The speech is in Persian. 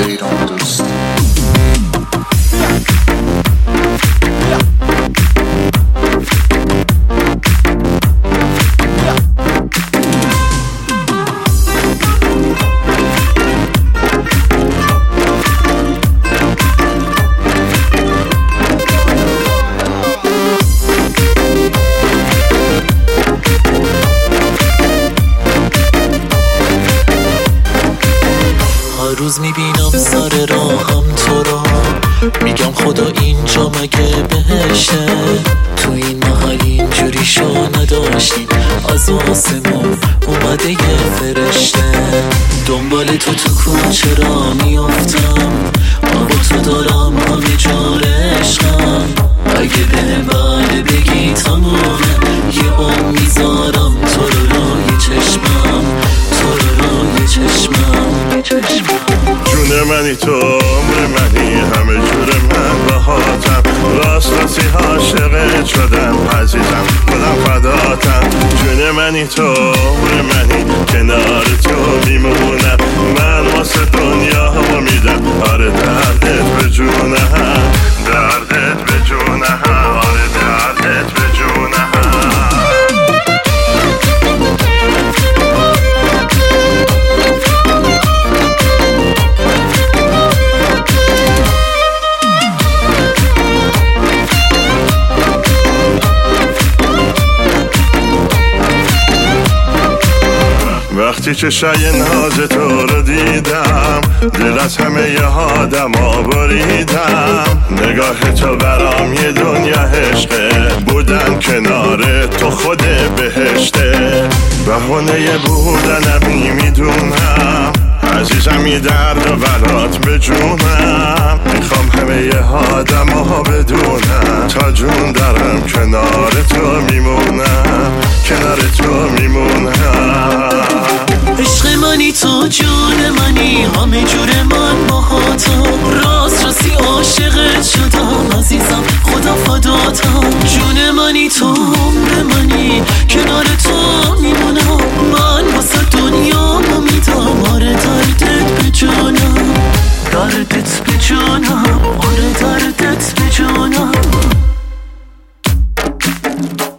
ایران دوست. هر روز میبینم سر راهم تو رو، میگم خدا اینجا مگه بهشه؟ تو این محل اینجوری شو نداشتیم، از آسمون اومده یه فرشته. دنبال تو کوچه را میافتم، با تو دارم همه جور عشقم. اگه به بله بگی تمومه، یه عمر میذارم تو رو روی چشمم، تو رو روی چشمم. جون منی تو عمر منی، همه جور من باهاتم، راست راستی عاشقت شدم عزیزم، خودم فداتم. جون منی تو عمر منی، کنار تو میمونم، من واسه دنیا ها میدم. آره دردت به جونم، دردت به جونم، آره دردت به جونم. وقتی که شای ناز تو رو دیدم، دل از همه ی آدم ها بریدم. نگاه تو برام یه دنیا عشقه، بودن کنار تو خود بهشته. بهونه بودنم میدونم، عزیزم این درد و برات به جونم. میخوام همه ی آدم ها بدونم، تا جون دارم کنار تو میمونم، کنار تو میمونم. عشق منی تو جون منی، همه جور من باهاتم، راست راستی عاشقت شدم عزیزم، خدا فداتم. جون منی تو عمر منی، کنار تو میمونم، من واسه دنیا میدم. آره دردت به جونم، دردت به جونم، آره دردت به جونم.